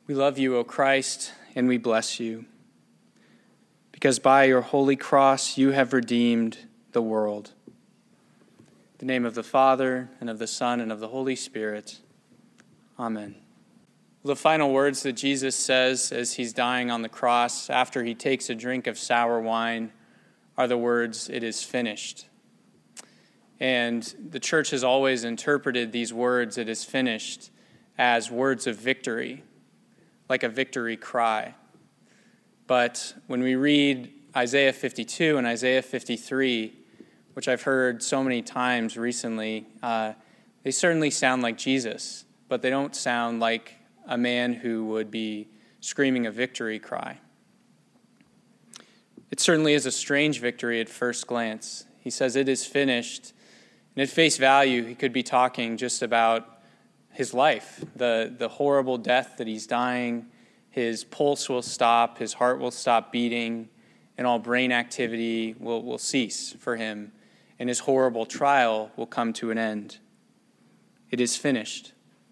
We love you, O Christ, and we bless you, because by your holy cross you have redeemed the world. In the name of the Father, and of the Son, and of the Holy Spirit. Amen. The final words that Jesus says as he's dying on the cross after he takes a drink of sour wine are the words, "It is finished." And the church has always interpreted these words, "It is finished," as words of victory, like a victory cry. But when we read Isaiah 52 and Isaiah 53, which I've heard so many times recently, they certainly sound like Jesus, but they don't sound like a man who would be screaming a victory cry. It certainly is a strange victory at first glance. He says, "It is finished." And at face value, he could be talking just about his life, the horrible death that he's dying. His pulse will stop, his heart will stop beating, and all brain activity will cease for him, and his horrible trial will come to an end. It is finished.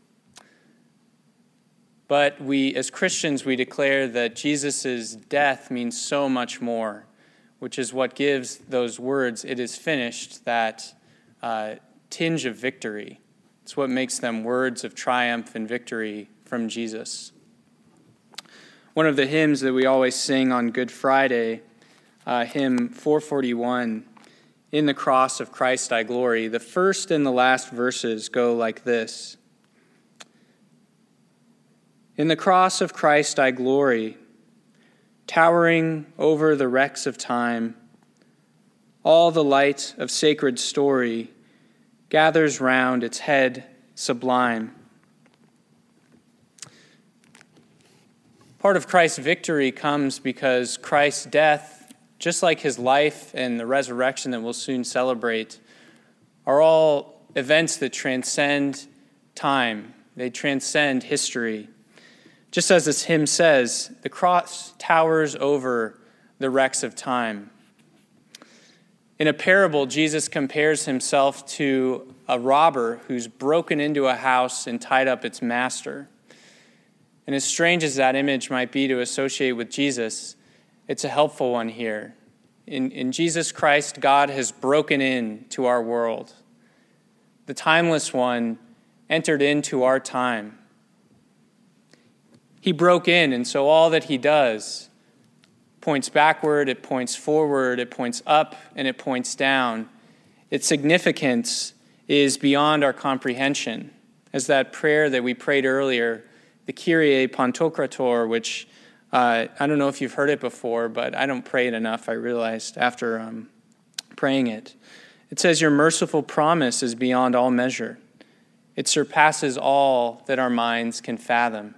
But we, as Christians, we declare that Jesus' death means so much more, which is what gives those words, "It is finished," that tinge of victory. It's what makes them words of triumph and victory from Jesus. One of the hymns that we always sing on Good Friday, hymn 441, "In the cross of Christ I glory," the first and the last verses go like this. In the cross of Christ I glory, towering over the wrecks of time. All the light of sacred story gathers round its head sublime. Part of Christ's victory comes because Christ's death, just like his life and the resurrection that we'll soon celebrate, are all events that transcend time. They transcend history. Just as this hymn says, the cross towers over the wrecks of time. In a parable, Jesus compares himself to a robber who's broken into a house and tied up its master. And as strange as that image might be to associate with Jesus, it's a helpful one here. In Jesus Christ, God has broken into our world. The timeless one entered into our time. He broke in, and so all that he does points backward, it points forward, it points up, and it points down. Its significance is beyond our comprehension, as that prayer that we prayed earlier, the Kyrie Pantocrator, which I don't know if you've heard it before, but I don't pray it enough, I realized after praying it. It says, "Your merciful promise is beyond all measure. It surpasses all that our minds can fathom."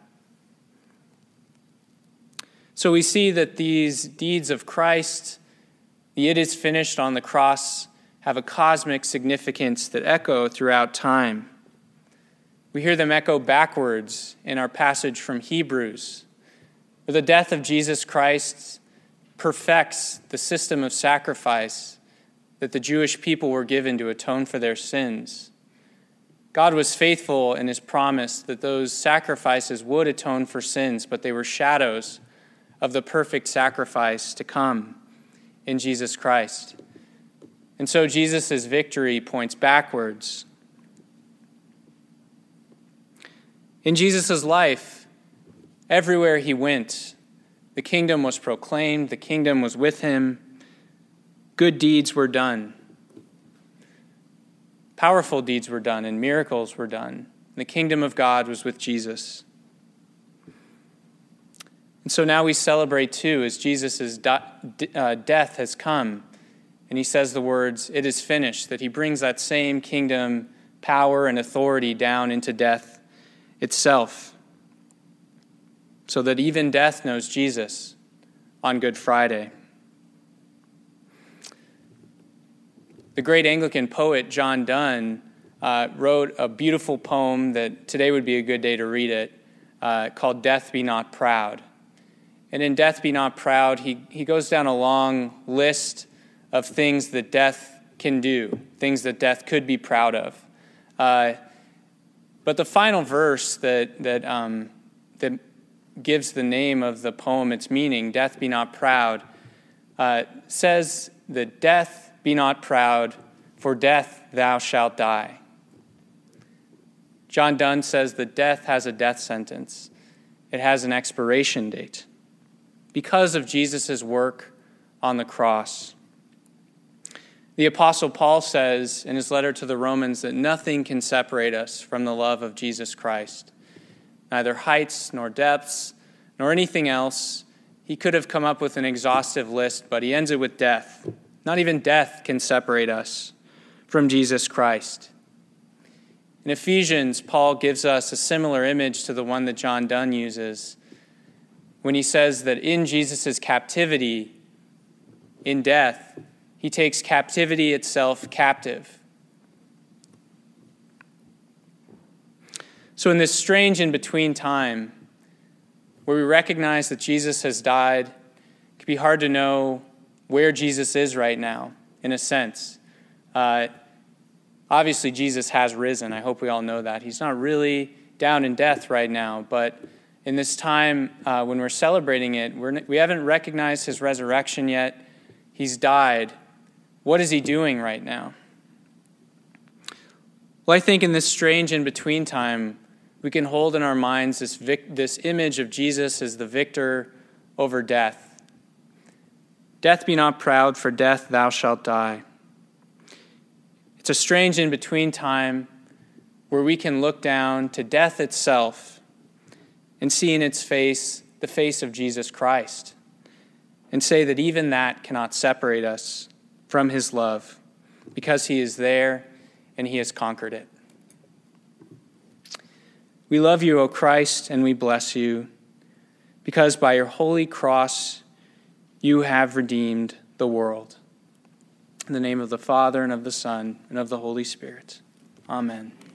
So we see that these deeds of Christ, the "it is finished" on the cross, have a cosmic significance that echo throughout time. We hear them echo backwards in our passage from Hebrews, where the death of Jesus Christ perfects the system of sacrifice that the Jewish people were given to atone for their sins. God was faithful in his promise that those sacrifices would atone for sins, but they were shadows of the perfect sacrifice to come in Jesus Christ. And so Jesus' victory points backwards. In Jesus' life, everywhere he went, the kingdom was proclaimed, the kingdom was with him, good deeds were done. Powerful deeds were done, and miracles were done. The kingdom of God was with Jesus. And so now we celebrate too, as Jesus' death has come, and he says the words, "It is finished," that he brings that same kingdom, power, and authority down into death itself, so that even death knows Jesus on Good Friday. The great Anglican poet John Donne wrote a beautiful poem that today would be a good day to read it, called "Death Be Not Proud." And in "Death Be Not Proud," he goes down a long list of things that death can do, things that death could be proud of. But the final verse that gives the name of the poem its meaning, Death Be Not Proud, says that death be not proud, for death thou shalt die. John Donne says that death has a death sentence. It has an expiration date because of Jesus' work on the cross. The Apostle Paul says in his letter to the Romans that nothing can separate us from the love of Jesus Christ. Neither heights nor depths nor anything else. He could have come up with an exhaustive list, but he ends it with death. Not even death can separate us from Jesus Christ. In Ephesians, Paul gives us a similar image to the one that John Donne uses when he says that in Jesus' captivity, in death, he takes captivity itself captive. So in this strange in-between time, where we recognize that Jesus has died, it can be hard to know where Jesus is right now, in a sense. Obviously, Jesus has risen. I hope we all know that. He's not really down in death right now, but in this time when we're celebrating it, we haven't recognized his resurrection yet. He's died. What is he doing right now? Well, I think in this strange in-between time, we can hold in our minds this image of Jesus as the victor over death. Death be not proud, for death thou shalt die. It's a strange in-between time where we can look down to death itself and see in its face the face of Jesus Christ and say that even that cannot separate us from his love because he is there and he has conquered it. We love you, O Christ, and we bless you because by your holy cross you have redeemed the world. In the name of the Father, and of the Son, and of the Holy Spirit. Amen.